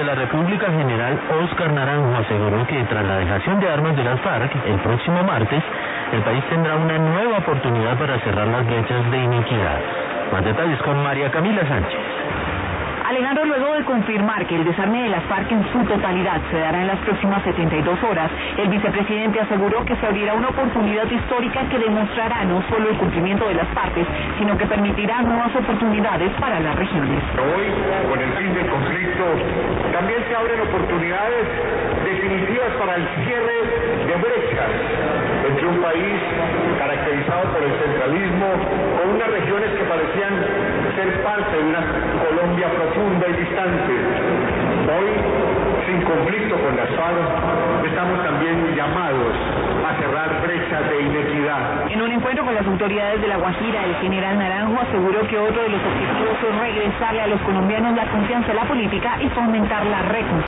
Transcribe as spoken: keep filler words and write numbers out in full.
la República, general Óscar Naranjo, aseguró que tras la dejación de armas de las FARC el próximo martes, el país tendrá una nueva oportunidad para cerrar las brechas de inequidad. Más detalles con María Camila Sánchez. Alejandro, luego de confirmar que el desarme de las FARC en su totalidad se dará en las próximas setenta y dos horas, el vicepresidente aseguró que se abrirá una oportunidad histórica que demostrará no solo el cumplimiento de las partes, sino que permitirá nuevas oportunidades para las regiones. Hoy, con el fin del conflicto, también se abren oportunidades definitivas para el cierre de brechas entre un país caracterizado por el centralismo, con unas regiones que parecían ser parte de una Colombia profunda y distante. Hoy, sin conflicto con las FARC, estamos también llamados a cerrar brechas de inequidad. En un encuentro con las autoridades de La Guajira, el general Naranjo aseguró que otro de los objetivos es regresarle a los colombianos la confianza en la política y fomentar la reconciliación.